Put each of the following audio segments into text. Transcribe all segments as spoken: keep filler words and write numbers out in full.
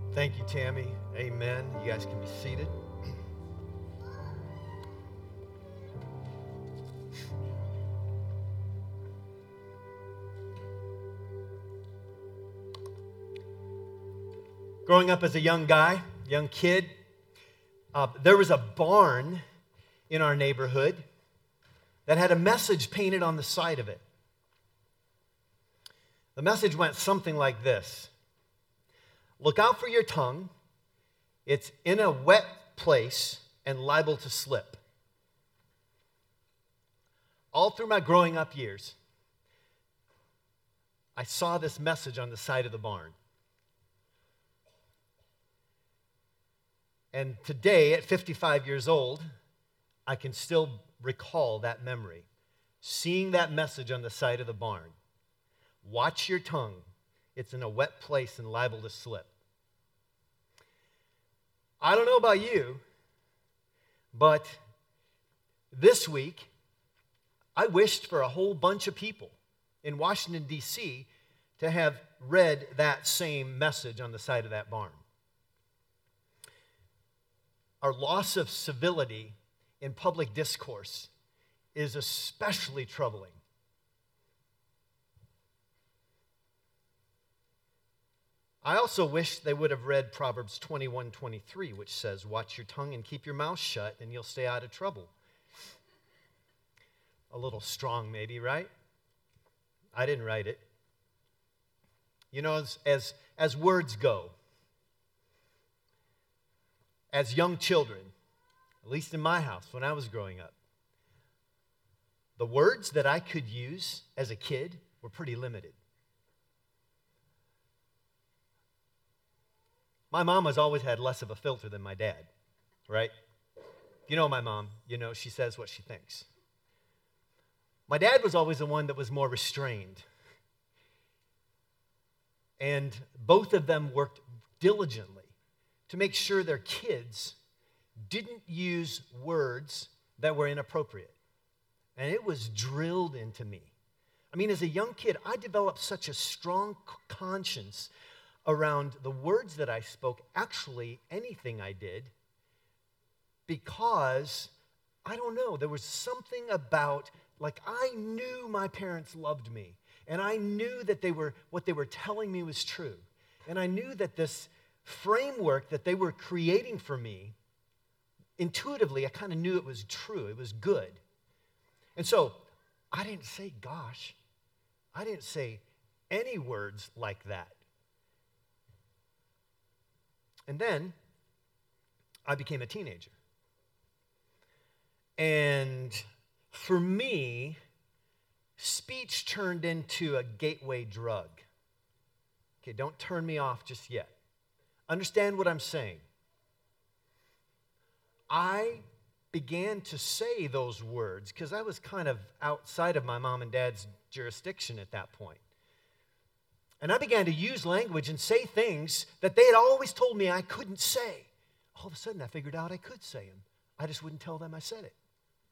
Thank you, Tammy. Amen. You guys can be seated. Growing up as a young guy, young kid, uh, there was a barn in our neighborhood that had a message painted on the side of it. The message went something like this: look out for your tongue. It's in a wet place and liable to slip. All through my growing up years, I saw this message on the side of the barn. And today, at fifty-five years old, I can still recall that memory. Seeing that message on the side of the barn. Watch your tongue. It's in a wet place and liable to slip. I don't know about you, but this week, I wished for a whole bunch of people in Washington, D C to have read that same message on the side of that barn. Our loss of civility in public discourse is especially troubling. I also wish they would have read Proverbs twenty-one twenty-three, which says, watch your tongue and keep your mouth shut, and you'll stay out of trouble. A little strong maybe, right? I didn't write it. You know, as, as, as words go, as young children, at least in my house when I was growing up, the words that I could use as a kid were pretty limited. My mom has always had less of a filter than my dad, right? You know my mom, you know, she says what she thinks. My dad was always the one that was more restrained. And both of them worked diligently to make sure their kids didn't use words that were inappropriate. And it was drilled into me. I mean, as a young kid, I developed such a strong conscience around the words that I spoke, actually anything I did, because, I don't know, there was something about, like, I knew my parents loved me, and I knew that they were, what they were telling me was true, and I knew that this framework that they were creating for me, intuitively, I kind of knew it was true, it was good. And so, I didn't say gosh. I didn't say any words like that. And then, I became a teenager. And for me, speech turned into a gateway drug. Okay, don't turn me off just yet. Understand what I'm saying. I began to say those words because I was kind of outside of my mom and dad's jurisdiction at that point. And I began to use language and say things that they had always told me I couldn't say. All of a sudden, I figured out I could say them. I just wouldn't tell them I said it.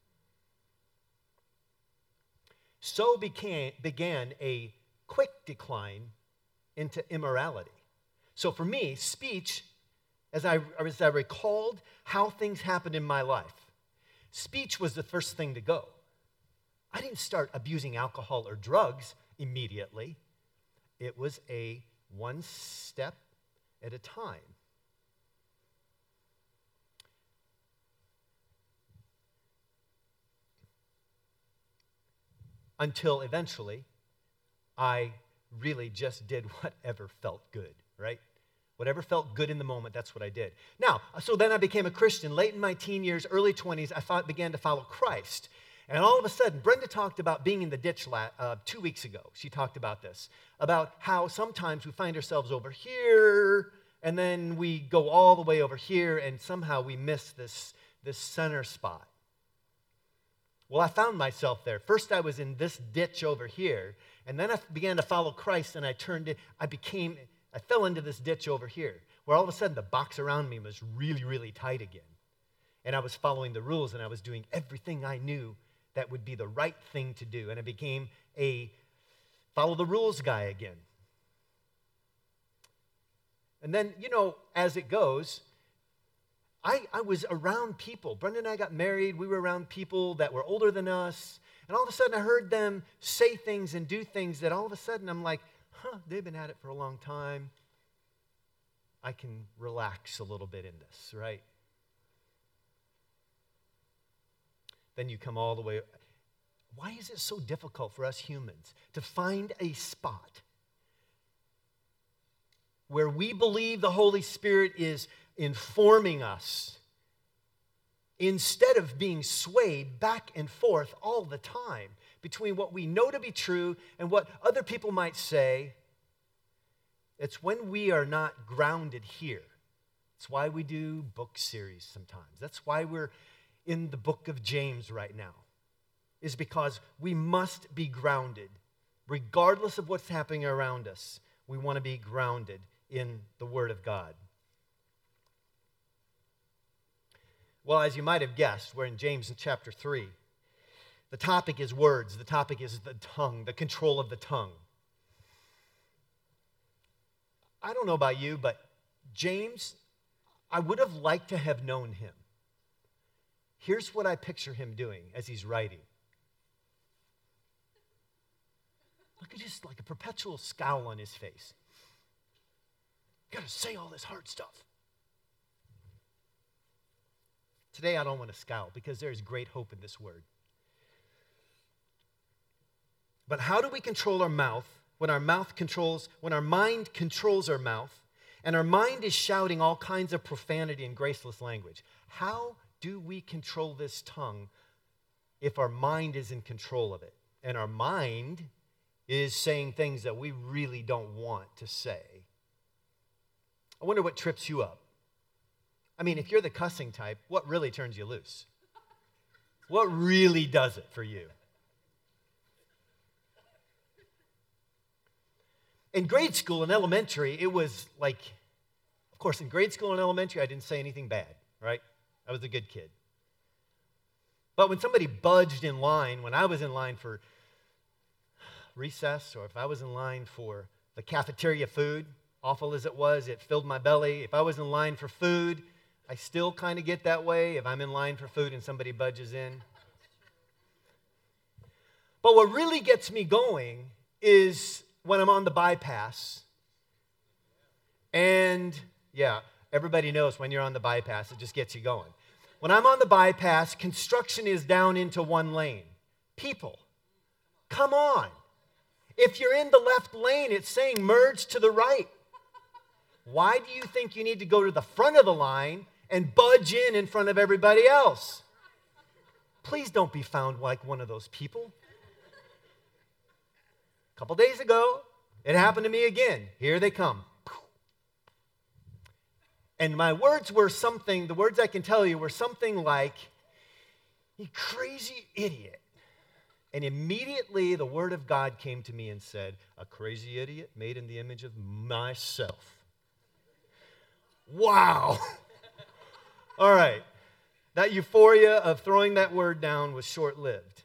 So became, began a quick decline into immorality. So for me, speech, as I, as I recalled how things happened in my life, speech was the first thing to go. I didn't start abusing alcohol or drugs immediately. It was a one step at a time. Until eventually, I really just did whatever felt good, right? Whatever felt good in the moment, that's what I did. Now, so then I became a Christian. Late in my teen years, early twenties, I thought, began to follow Christ. And all of a sudden, Brenda talked about being in the ditch la- uh, two weeks ago. She talked about this, about how sometimes we find ourselves over here, and then we go all the way over here, and somehow we miss this, this center spot. Well, I found myself there. First, I was in this ditch over here, and then I began to follow Christ, and I turned it, I became, I fell into this ditch over here, where all of a sudden the box around me was really, really tight again. And I was following the rules, and I was doing everything I knew that would be the right thing to do. And I became a follow the rules guy again. And then, you know, as it goes, I, I was around people. Brenda and I got married. We were around people that were older than us. And all of a sudden, I heard them say things and do things that all of a sudden I'm like, huh, they've been at it for a long time. I can relax a little bit in this, right? Then you come all the way. Why is it so difficult for us humans to find a spot where we believe the Holy Spirit is informing us instead of being swayed back and forth all the time between what we know to be true and what other people might say? It's when we are not grounded here. It's why we do book series sometimes. That's why we're in the book of James right now, is because we must be grounded. Regardless of what's happening around us, we want to be grounded in the Word of God. Well, as you might have guessed, we're in James in chapter three. The topic is words. The topic is the tongue, the control of the tongue. I don't know about you, but James, I would have liked to have known him. Here's what I picture him doing as he's writing. Look at just like a perpetual scowl on his face. Got to say all this hard stuff. Today I don't want to scowl because there is great hope in this word. But how do we control our mouth when our mouth controls, when our mind controls our mouth and our mind is shouting all kinds of profanity and graceless language? How do we control this tongue if our mind is in control of it? And our mind is saying things that we really don't want to say. I wonder what trips you up. I mean, if you're the cussing type, what really turns you loose? What really does it for you? In grade school and elementary, it was like, of course, in grade school and elementary, I didn't say anything bad, right? I was a good kid. But when somebody budged in line, when I was in line for recess, or if I was in line for the cafeteria food, awful as it was, it filled my belly. If I was in line for food, I still kind of get that way if I'm in line for food and somebody budges in. But what really gets me going is when I'm on the bypass. And yeah, everybody knows when you're on the bypass, it just gets you going. When I'm on the bypass, construction is down into one lane. People, come on. If you're in the left lane, it's saying merge to the right. Why do you think you need to go to the front of the line and budge in in front of everybody else? Please don't be found like one of those people. A couple days ago, it happened to me again. Here they come. And my words were something, the words I can tell you were something like, you crazy idiot. And immediately the word of God came to me and said, a crazy idiot made in the image of myself. Wow. All right. That euphoria of throwing that word down was short-lived.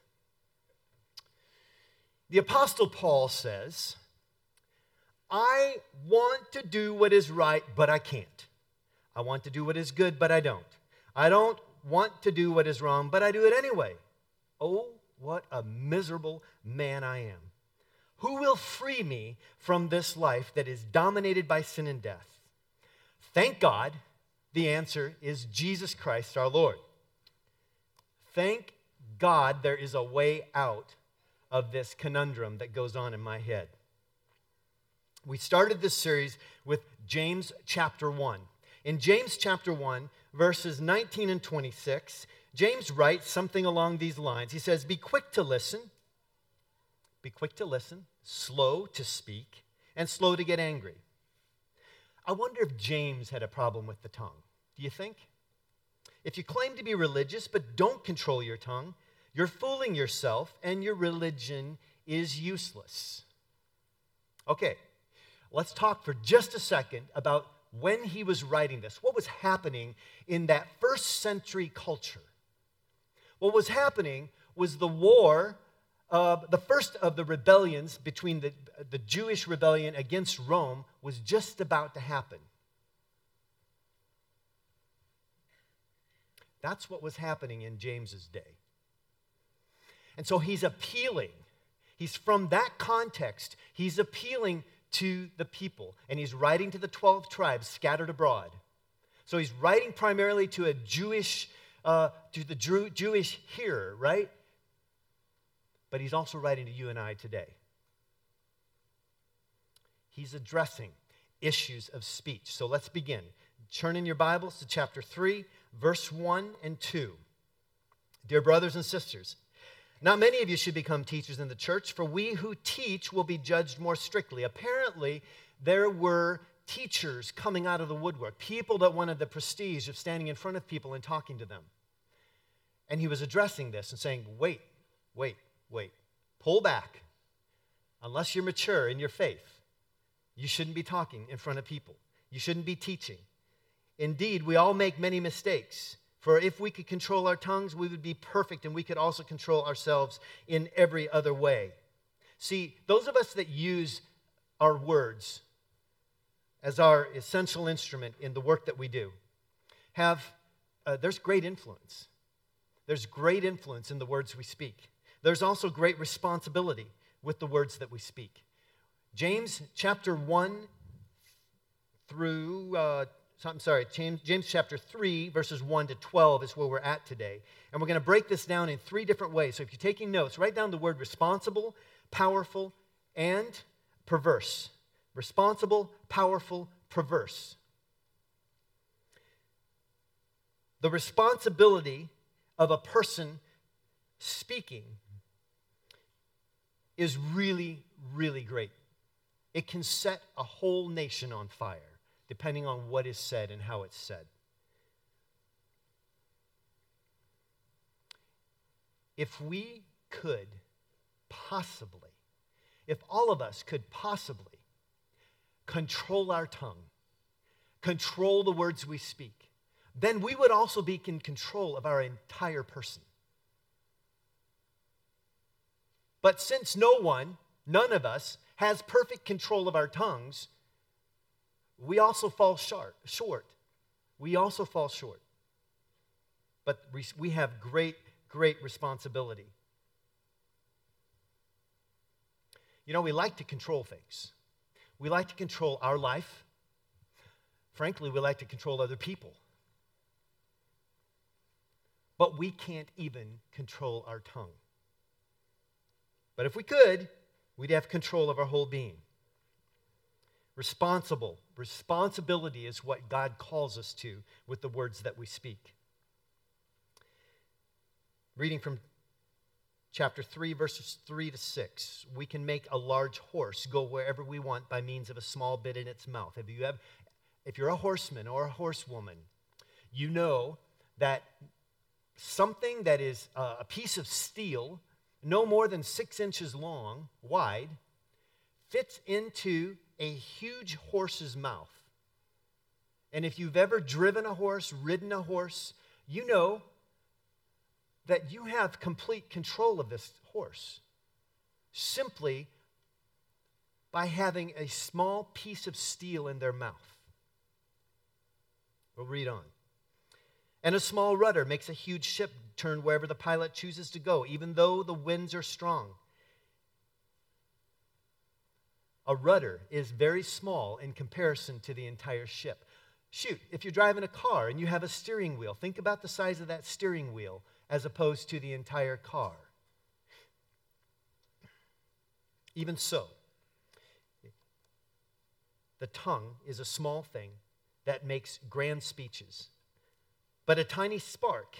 The Apostle Paul says, I want to do what is right, but I can't. I want to do what is good, but I don't. I don't want to do what is wrong, but I do it anyway. Oh, what a miserable man I am. Who will free me from this life that is dominated by sin and death? Thank God, the answer is Jesus Christ our Lord. Thank God there is a way out of this conundrum that goes on in my head. We started this series with James chapter one. In James chapter one, verses nineteen and twenty-six, James writes something along these lines. He says, be quick to listen, be quick to listen, slow to speak, and slow to get angry. I wonder if James had a problem with the tongue. Do you think? If you claim to be religious but don't control your tongue, you're fooling yourself and your religion is useless. Okay, let's talk for just a second about when he was writing this. What was happening in that first century culture? What was happening was the war, uh, the first of the rebellions between the, the Jewish rebellion against Rome was just about to happen. That's what was happening in James's day. And so he's appealing. He's from that context. He's appealing to the people. And he's writing to the twelve tribes scattered abroad. So he's writing primarily to a Jewish, uh, to the Jew, Jewish hearer, right? But he's also writing to you and I today. He's addressing issues of speech. So let's begin. Turn in your Bibles to chapter three, verse one and two. Dear brothers and sisters, not many of you should become teachers in the church, for we who teach will be judged more strictly. Apparently, there were teachers coming out of the woodwork, people that wanted the prestige of standing in front of people and talking to them. And he was addressing this and saying, wait, wait, wait, pull back. Unless you're mature in your faith, you shouldn't be talking in front of people. You shouldn't be teaching. Indeed, we all make many mistakes. For if we could control our tongues, we would be perfect, and we could also control ourselves in every other way. See, those of us that use our words as our essential instrument in the work that we do, have, uh, there's great influence. There's great influence in the words we speak. There's also great responsibility with the words that we speak. James chapter one through... Uh, I'm sorry, James, James chapter three, verses one to twelve is where we're at today. And we're going to break this down in three different ways. So if you're taking notes, write down the word responsible, powerful, and perverse. Responsible, powerful, perverse. The responsibility of a person speaking is really, really great. It can set a whole nation on fire, depending on what is said and how it's said. If we could possibly, if all of us could possibly control our tongue, control the words we speak, then we would also be in control of our entire person. But since no one, none of us, has perfect control of our tongues, we also fall short. short. We also fall short. But we have great, great responsibility. You know, we like to control things. We like to control our life. Frankly, we like to control other people. But we can't even control our tongue. But if we could, we'd have control of our whole being. Responsible. Responsibility is what God calls us to with the words that we speak. Reading from chapter three, verses three to six. We can make a large horse go wherever we want by means of a small bit in its mouth. If you have, if you're a horseman or a horsewoman, you know that something that is a piece of steel, no more than six inches long, wide, fits into a huge horse's mouth. And if you've ever driven a horse, ridden a horse, you know that you have complete control of this horse simply by having a small piece of steel in their mouth. We'll read on. And a small rudder makes a huge ship turn wherever the pilot chooses to go, even though the winds are strong. A rudder is very small in comparison to the entire ship. Shoot, if you're driving a car and you have a steering wheel, think about the size of that steering wheel as opposed to the entire car. Even so, the tongue is a small thing that makes grand speeches, but a tiny spark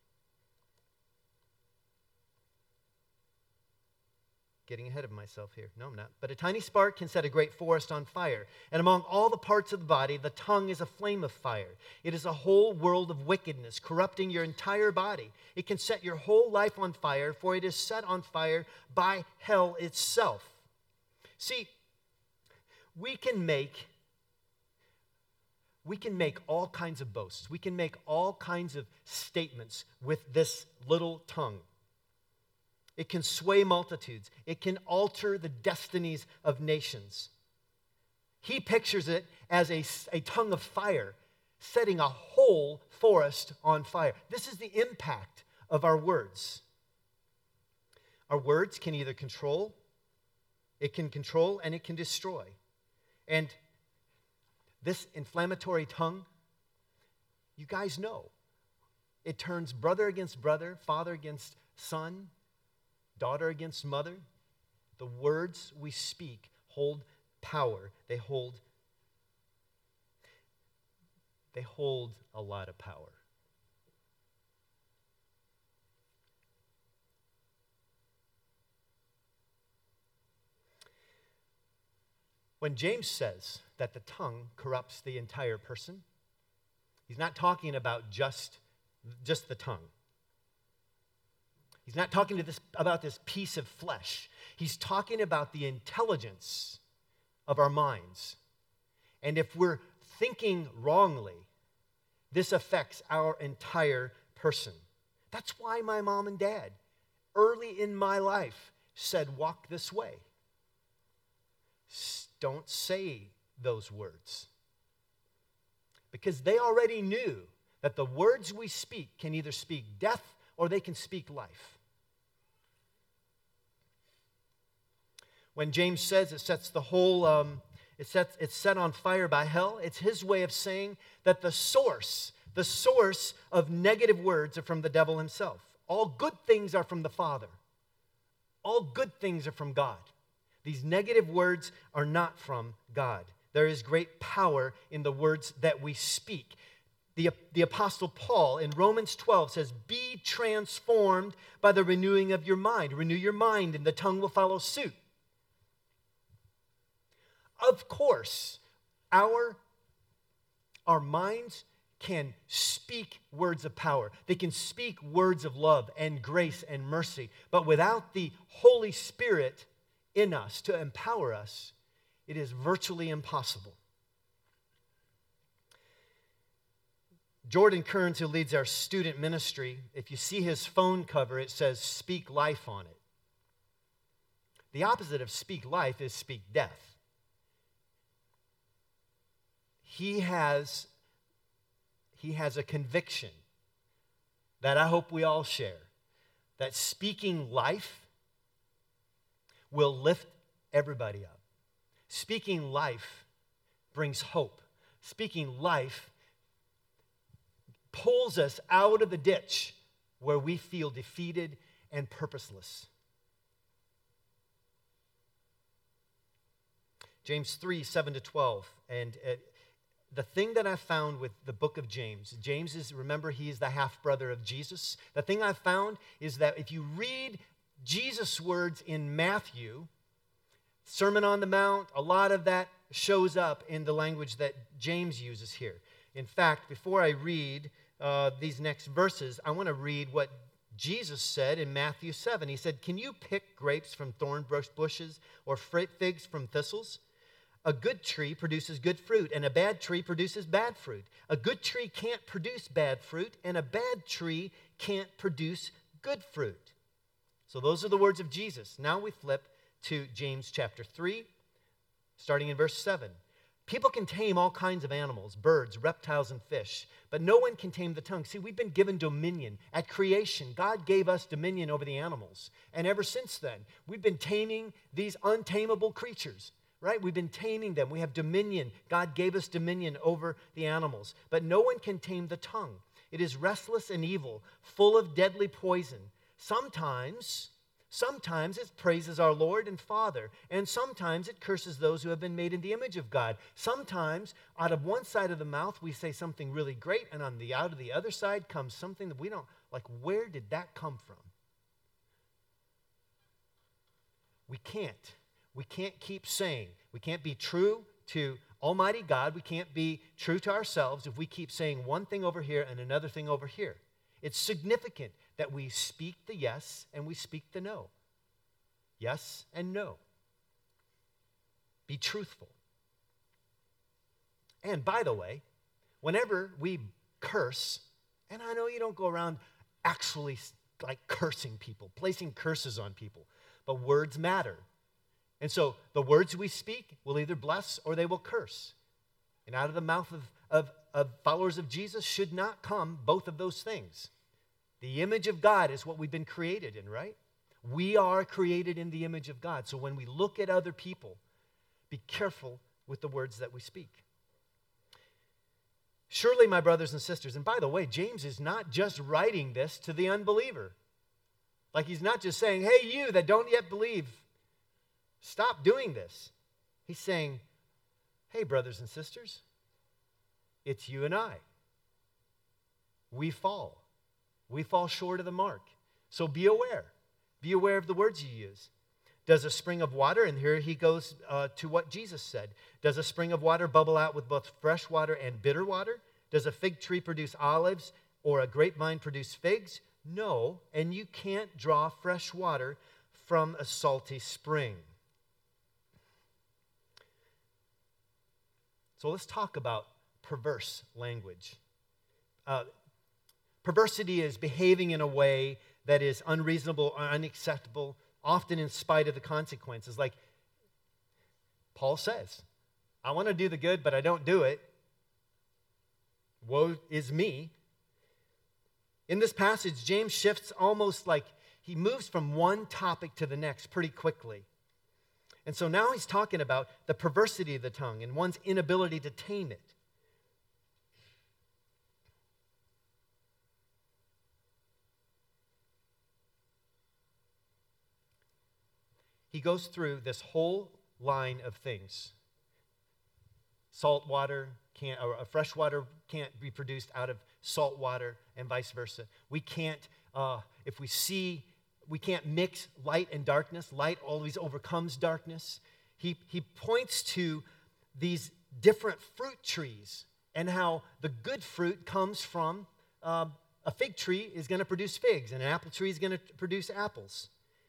Getting ahead of myself here. No, I'm not. But a tiny spark can set a great forest on fire. And among all the parts of the body, the tongue is a flame of fire. It is a whole world of wickedness, corrupting your entire body. It can set your whole life on fire, for it is set on fire by hell itself. See, we can make, we can make all kinds of boasts. We can make all kinds of statements with this little tongue. It can sway multitudes. It can alter the destinies of nations. He pictures it as a, a tongue of fire, setting a whole whole forest on fire. This is the impact of our words. Our words can either control, it can control, and it can destroy. And this inflammatory tongue, you guys know, it turns brother against brother, father against son, daughter against mother. The words we speak hold power. They hold, they hold a lot of power. When James says that the tongue corrupts the entire person, he's not talking about just, just the tongue. He's not talking to this, about this piece of flesh. He's talking about the intelligence of our minds. And if we're thinking wrongly, this affects our entire person. That's why my mom and dad, early in my life, said, walk this way. Don't say those words. Because they already knew that the words we speak can either speak death or they can speak life. When James says it sets the whole, um, it sets, it's set on fire by hell, it's his way of saying that the source, the source of negative words are from the devil himself. All good things are from the Father. All good things are from God. These negative words are not from God. There is great power in the words that we speak. The, the Apostle Paul in Romans twelve says, be transformed by the renewing of your mind. Renew your mind and the tongue will follow suit. Of course, our, our minds can speak words of power. They can speak words of love and grace and mercy. But without the Holy Spirit in us to empower us, it is virtually impossible. Jordan Kearns, who leads our student ministry, if you see his phone cover, it says speak life on it. The opposite of speak life is speak death. He has, he has a conviction that I hope we all share, that speaking life will lift everybody up. Speaking life brings hope. Speaking life pulls us out of the ditch where we feel defeated and purposeless. James three, seven to twelve. And uh, the thing that I found with the book of James, James is, remember, he is the half-brother of Jesus. The thing I found is that if you read Jesus' words in Matthew, Sermon on the Mount, a lot of that shows up in the language that James uses here. In fact, before I read uh, these next verses, I want to read what Jesus said in Matthew seven. He said, can you pick grapes from thorn bushes or figs from thistles? A good tree produces good fruit, and a bad tree produces bad fruit. A good tree can't produce bad fruit, and a bad tree can't produce good fruit. So those are the words of Jesus. Now we flip to James chapter three, starting in verse seven. People can tame all kinds of animals, birds, reptiles, and fish, but no one can tame the tongue. See, we've been given dominion. At creation, God gave us dominion over the animals. And ever since then, we've been taming these untamable creatures, right? We've been taming them. We have dominion. God gave us dominion over the animals. But no one can tame the tongue. It is restless and evil, full of deadly poison. Sometimes, sometimes it praises our Lord and Father, and sometimes it curses those who have been made in the image of God. Sometimes, out of one side of the mouth, we say something really great, and on the out of the other side comes something that we don't, like, where did that come from? We can't. We can't keep saying. We can't be true to Almighty God. We can't be true to ourselves if we keep saying one thing over here and another thing over here. It's significant that we speak the yes and we speak the no. Yes and no. Be truthful. And by the way, whenever we curse, and I know you don't go around actually like cursing people, placing curses on people, but words matter. And so the words we speak will either bless or they will curse. And out of the mouth of, of, of followers of Jesus should not come both of those things. The image of God is what we've been created in, right? We are created in the image of God. So when we look at other people, be careful with the words that we speak. Surely, my brothers and sisters, and by the way, James is not just writing this to the unbeliever. Like he's not just saying, hey, you that don't yet believe, stop doing this. He's saying, hey, brothers and sisters, it's you and I. We fall. We fall short of the mark. So be aware. Be aware of the words you use. Does a spring of water, and here he goes uh, to what Jesus said. Does a spring of water bubble out with both fresh water and bitter water? Does a fig tree produce olives or a grapevine produce figs? No, and you can't draw fresh water from a salty spring. So let's talk about perverse language. Uh, perversity is behaving in a way that is unreasonable or unacceptable, often in spite of the consequences. Like Paul says, I want to do the good, but I don't do it. Woe is me. In this passage, James shifts almost like he moves from one topic to the next pretty quickly. And so now he's talking about the perversity of the tongue and one's inability to tame it. He goes through this whole line of things. Salt water can't, or fresh water can't be produced out of salt water, and vice versa. We can't, uh, if we see, we can't mix light and darkness. Light always overcomes darkness. He, he points to these different fruit trees and how the good fruit comes from uh, a fig tree is going to produce figs, and an apple tree is going to produce apples.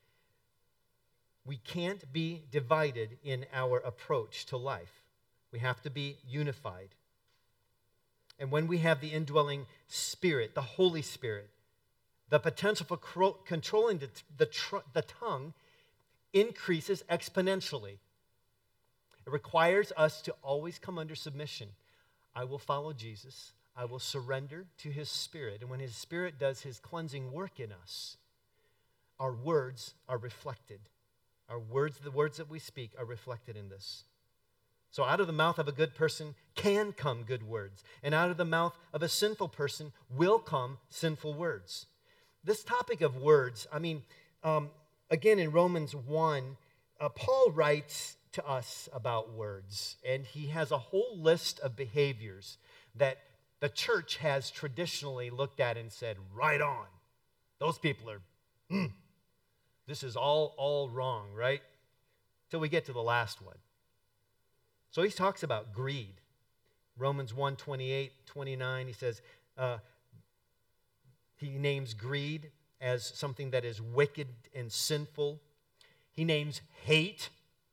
We can't be divided in our approach to life. We have to be unified. And when we have the indwelling Spirit, the Holy Spirit, the potential for cro- controlling the, the, tr- the tongue increases exponentially. It requires us to always come under submission. I will follow Jesus. I will surrender to His Spirit. And when His Spirit does His cleansing work in us, our words are reflected. Our words, the words that we speak, are reflected in this. So out of the mouth of a good person can come good words, and out of the mouth of a sinful person will come sinful words. This topic of words, I mean, um, again in Romans one, uh, Paul writes to us about words, and he has a whole list of behaviors that the church has traditionally looked at and said, right on. Those people are, mm, this is all, all wrong, right? Till we get to the last one. So he talks about greed. Romans one, twenty-eight, twenty-nine, he says, uh, he names greed as something that is wicked and sinful. He names hate,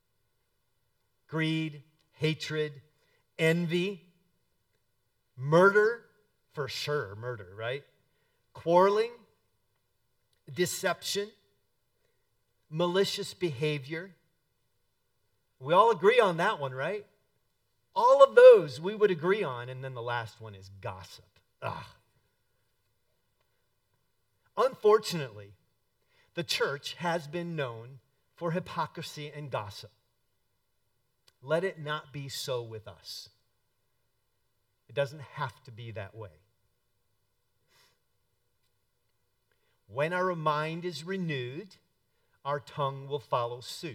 greed, hatred, envy, murder, for sure, murder, right? Quarreling, deception, malicious behavior. We all agree on that one, right? All of those we would agree on, and then the last one is gossip. Ugh. Unfortunately, the church has been known for hypocrisy and gossip. Let it not be so with us. It doesn't have to be that way. When our mind is renewed, our tongue will follow suit.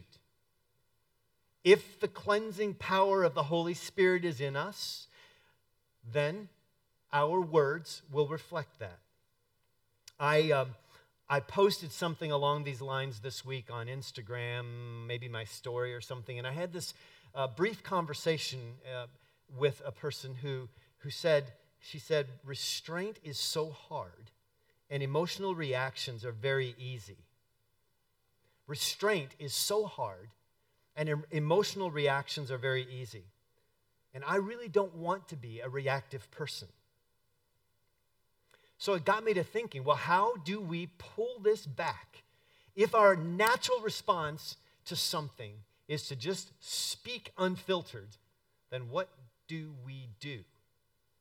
If the cleansing power of the Holy Spirit is in us, then our words will reflect that. I um, I posted something along these lines this week on Instagram, maybe my story or something, and I had this uh, brief conversation uh, with a person who who said, she said, restraint is so hard and emotional reactions are very easy. Restraint is so hard and em- emotional reactions are very easy. And I really don't want to be a reactive person. So it got me to thinking, well, how do we pull this back? If our natural response to something is to just speak unfiltered, then what do we do?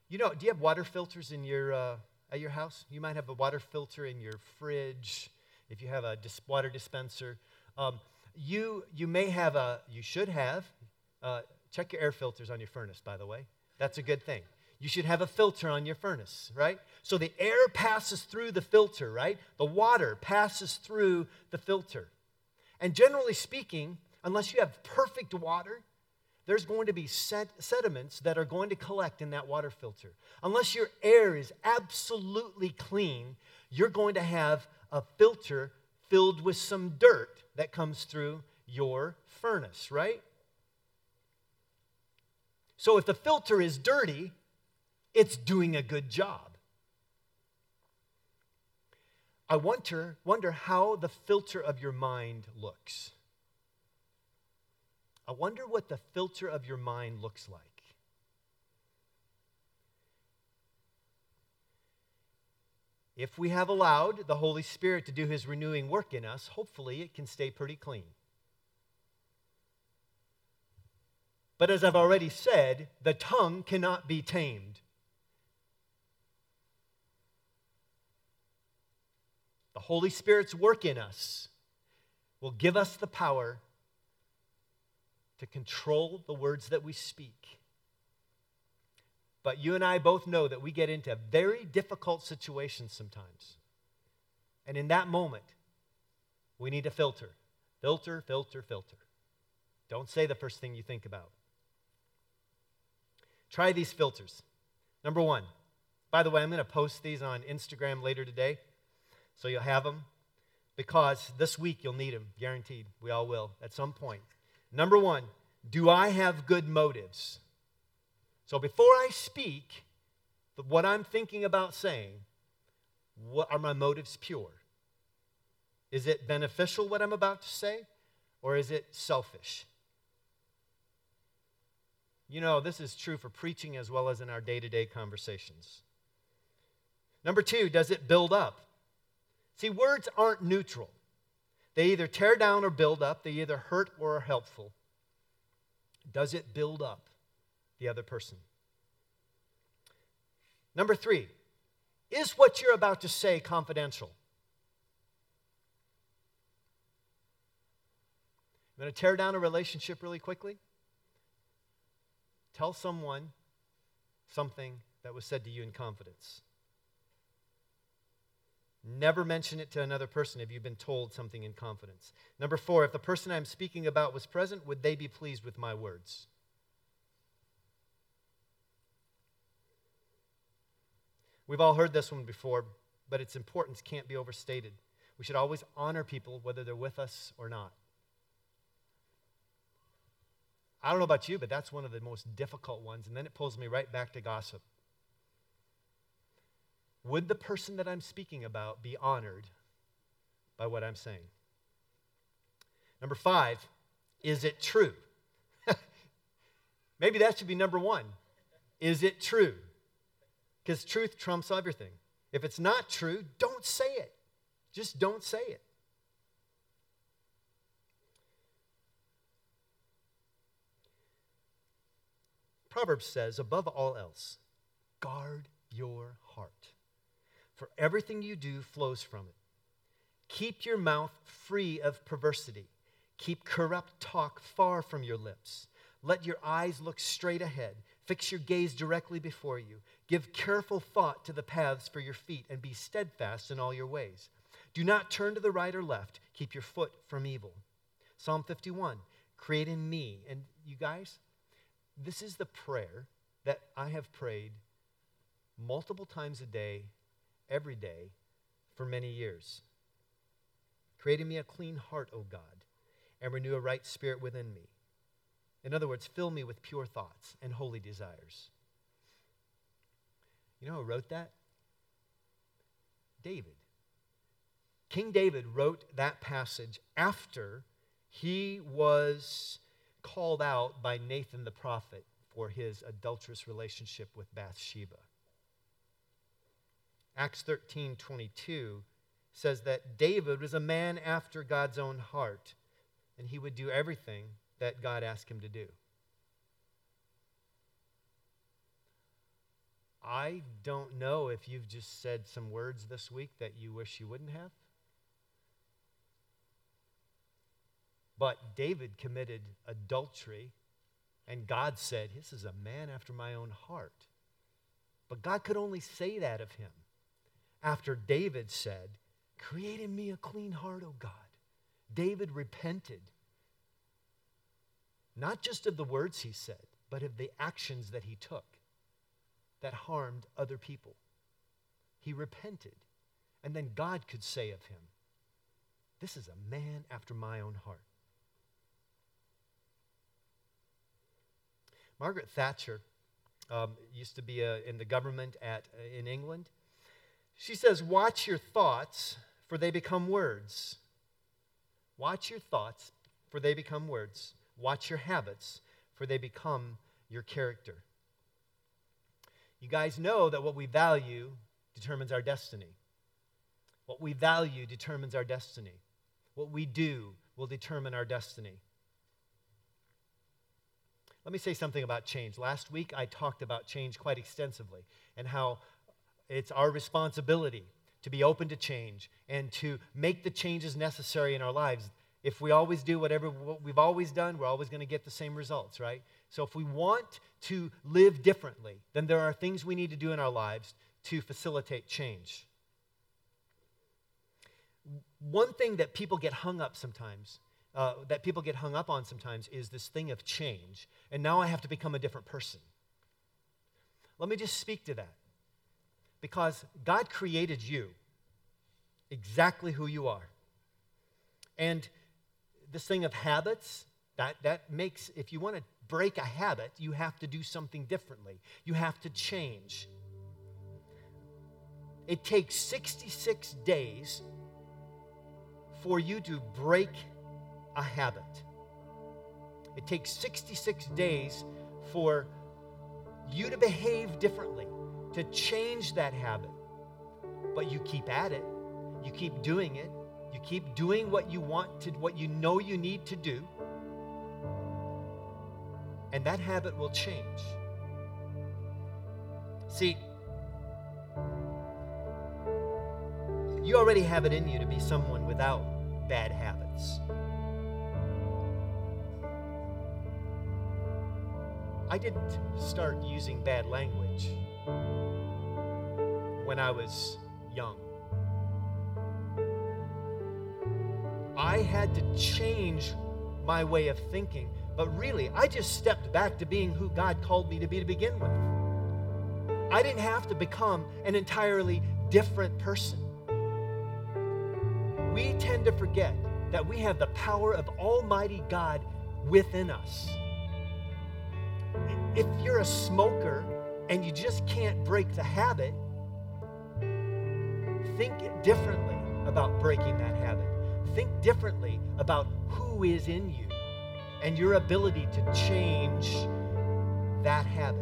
You know, do you have water filters in your uh, at your house? You might have a water filter in your fridge. If you have a dis- water dispenser, um, you you may have a. You should have. Uh, check your air filters on your furnace, by the way. That's a good thing. You should have a filter on your furnace, right? So the air passes through the filter, right? The water passes through the filter. And generally speaking, unless you have perfect water, there's going to be sed- sediments that are going to collect in that water filter. Unless your air is absolutely clean, you're going to have a filter filled with some dirt that comes through your furnace, right? So if the filter is dirty, it's doing a good job. I wonder, wonder how the filter of your mind looks. I wonder what the filter of your mind looks like. If we have allowed the Holy Spirit to do His renewing work in us, hopefully it can stay pretty clean. But as I've already said, the tongue cannot be tamed. The Holy Spirit's work in us will give us the power to control the words that we speak. But you and I both know that we get into very difficult situations sometimes. And in that moment, we need a filter. Filter, filter, filter. Don't say the first thing you think about. Try these filters. Number one. By the way, I'm going to post these on Instagram later today, so you'll have them. Because this week you'll need them, guaranteed. We all will at some point. Number one, do I have good motives? So before I speak, what I'm thinking about saying, what are my motives pure? Is it beneficial what I'm about to say, or is it selfish? You know, this is true for preaching as well as in our day-to-day conversations. Number two, does it build up? See, words aren't neutral. They either tear down or build up. They either hurt or are helpful. Does it build up the other person? Number three, is what you're about to say confidential? I'm going to tear down a relationship really quickly. Tell someone something that was said to you in confidence. Never mention it to another person if you've been told something in confidence. Number four, if the person I'm speaking about was present, would they be pleased with my words? We've all heard this one before, but its importance can't be overstated. We should always honor people whether they're with us or not. I don't know about you, but that's one of the most difficult ones, and then it pulls me right back to gossip. Would the person that I'm speaking about be honored by what I'm saying? Number five, is it true? Maybe that should be number one. Is it true? Because truth trumps everything. If it's not true, don't say it. Just don't say it. Proverbs says, above all else, guard your heart, for everything you do flows from it. Keep your mouth free of perversity. Keep corrupt talk far from your lips. Let your eyes look straight ahead. Fix your gaze directly before you. Give careful thought to the paths for your feet, and be steadfast in all your ways. Do not turn to the right or left. Keep your foot from evil. Psalm fifty-one, create in me. And you guys, this is the prayer that I have prayed multiple times a day, every day, for many years. Create in me a clean heart, O God, and renew a right spirit within me. In other words, fill me with pure thoughts and holy desires. You know who wrote that? David. King David wrote that passage after he was called out by Nathan the prophet for his adulterous relationship with Bathsheba. Acts thirteen twenty-two says that David was a man after God's own heart, and he would do everything that God asked him to do. I don't know if you've just said some words this week that you wish you wouldn't have. But David committed adultery, and God said, this is a man after my own heart. But God could only say that of him after David said, create in me a clean heart, O God. David repented, not just of the words he said, but of the actions that he took that harmed other people. He repented, and then God could say of him, this is a man after my own heart. Margaret Thatcher um, used to be uh, in the government at uh, in England. She says, watch your thoughts, for they become words. Watch your thoughts, for they become words. Watch your habits, for they become your character. You guys know that what we value determines our destiny. What we value determines our destiny. What we do will determine our destiny. Let me say something about change. Last week, I talked about change quite extensively and how it's our responsibility to be open to change and to make the changes necessary in our lives. If we always do whatever what we've always done, we're always going to get the same results, right? So if we want to live differently, then there are things we need to do in our lives to facilitate change. One thing that people get hung up sometimes Uh, that people get hung up on sometimes is this thing of change. And now I have to become a different person. Let me just speak to that. Because God created you exactly who you are. And this thing of habits, that, that makes, if you want to break a habit, you have to do something differently. You have to change. It takes sixty-six days for you to break a habit. It takes sixty-six days for you to behave differently, to change that habit. But you keep at it. You keep doing it. You keep doing what you want to, what you know you need to do. And that habit will change. See, you already have it in you to be someone without bad habits. I didn't start using bad language when I was young. I had to change my way of thinking, but really, I just stepped back to being who God called me to be to begin with. I didn't have to become an entirely different person. We tend to forget that we have the power of Almighty God within us. If you're a smoker and you just can't break the habit, think differently about breaking that habit. Think differently about who is in you and your ability to change that habit.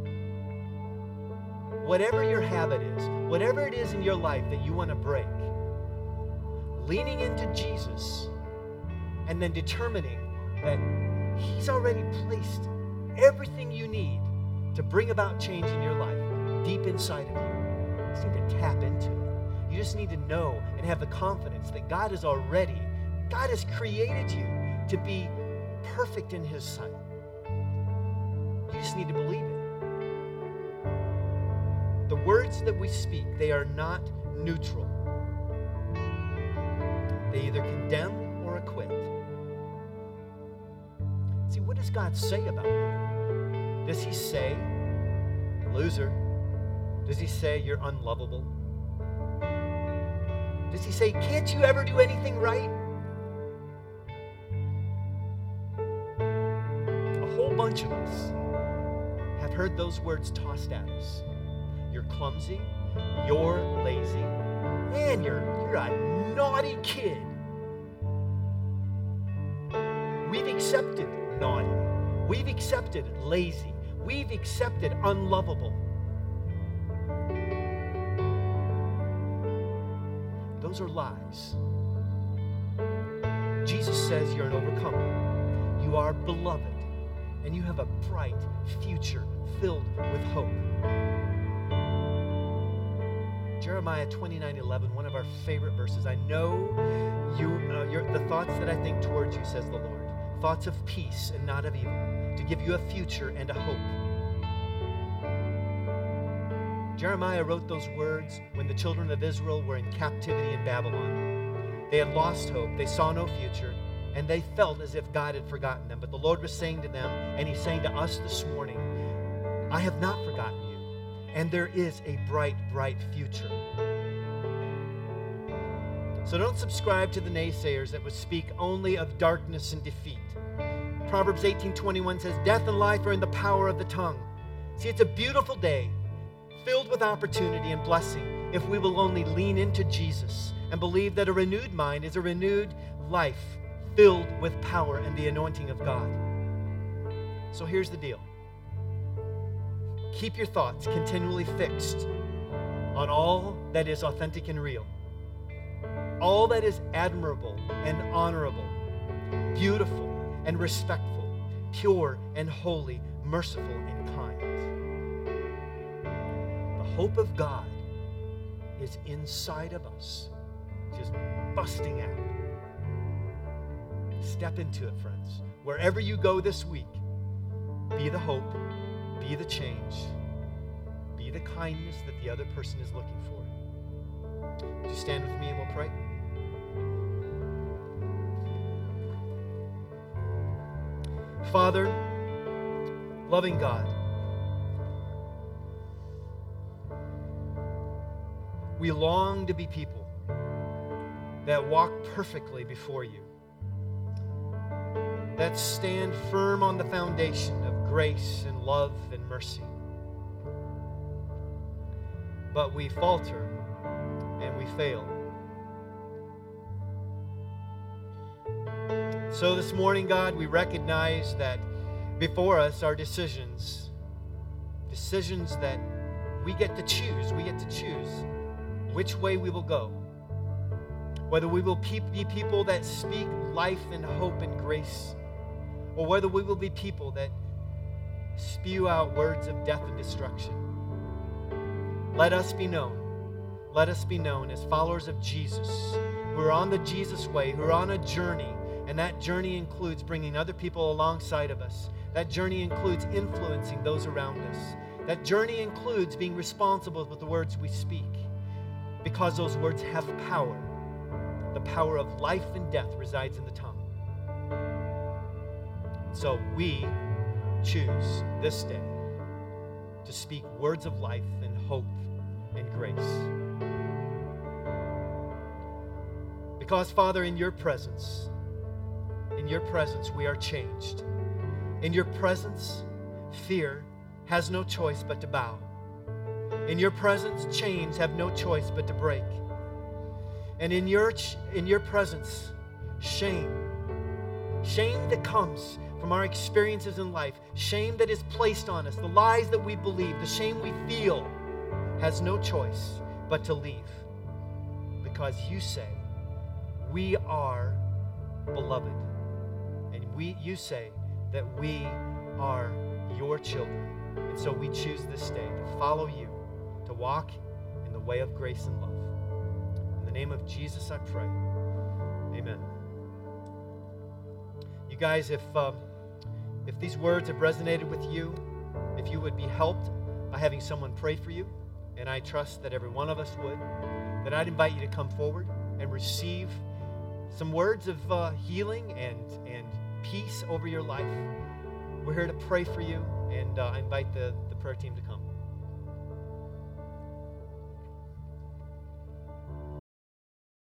Whatever your habit is, whatever it is in your life that you want to break, leaning into Jesus and then determining that He's already placed everything you need to bring about change in your life deep inside of you. You just need to tap into it. You just need to know and have the confidence that God is already, God has created you to be perfect in His sight. You just need to believe it. The words that we speak, they are not neutral. They either condemn or acquit. See, what does God say about you? Does He say, loser? Does He say you're unlovable? Does He say, can't you ever do anything right? A whole bunch of us have heard those words tossed at us. You're clumsy. You're lazy. Man, you're, you're a naughty kid. We've accepted naughty. We've accepted lazy. We've accepted unlovable. Those are lies. Jesus says you're an overcomer. You are beloved, and you have a bright future filled with hope. Jeremiah twenty-nine eleven, one of our favorite verses. I know you, uh, your, the thoughts that I think towards you, says the Lord. Thoughts of peace and not of evil, to give you a future and a hope. Jeremiah wrote those words when the children of Israel were in captivity in Babylon. They had lost hope. They saw no future. And they felt as if God had forgotten them. But the Lord was saying to them, and He's saying to us this morning, I have not forgotten you. And there is a bright, bright future. So don't subscribe to the naysayers that would speak only of darkness and defeat. Proverbs eighteen twenty-one says, death and life are in the power of the tongue. See, it's a beautiful day, filled with opportunity and blessing, if we will only lean into Jesus and believe that a renewed mind is a renewed life filled with power and the anointing of God. So here's the deal. Keep your thoughts continually fixed on all that is authentic and real, all that is admirable and honorable, beautiful and respectful, pure and holy, merciful and kind. The hope of God is inside of us, just busting out. Step into it, friends. Wherever you go this week, be the hope, be the change, be the kindness that the other person is looking for. Would you stand with me and we'll pray? Father, loving God, we long to be people that walk perfectly before you, that stand firm on the foundation of grace and love and mercy. But we falter and we fail. So this morning, God, we recognize that before us are decisions, decisions that we get to choose. We get to choose which way we will go. Whether we will be people that speak life and hope and grace, or whether we will be people that spew out words of death and destruction. Let us be known. Let us be known as followers of Jesus, who are on the Jesus way, who are on a journey, and that journey includes bringing other people alongside of us. That journey includes influencing those around us. That journey includes being responsible with the words we speak, because those words have power. The power of life and death resides in the tongue. So we choose this day to speak words of life and hope and grace. Because, Father, in your presence, in your presence, we are changed. In your presence, fear has no choice but to bow. In your presence, chains have no choice but to break. And in your, in your presence, shame, shame that comes from our experiences in life, shame that is placed on us, the lies that we believe, the shame we feel, has no choice but to leave. Because you say, we are beloved. And we, you say that we are your children. And so we choose this day to follow you, to walk in the way of grace and love. In the name of Jesus, I pray. Amen. You guys, if um, if these words have resonated with you, if you would be helped by having someone pray for you, and I trust that every one of us would, then I'd invite you to come forward and receive some words of uh, healing and, and peace over your life. We're here to pray for you, and uh, I invite the, the prayer team to come.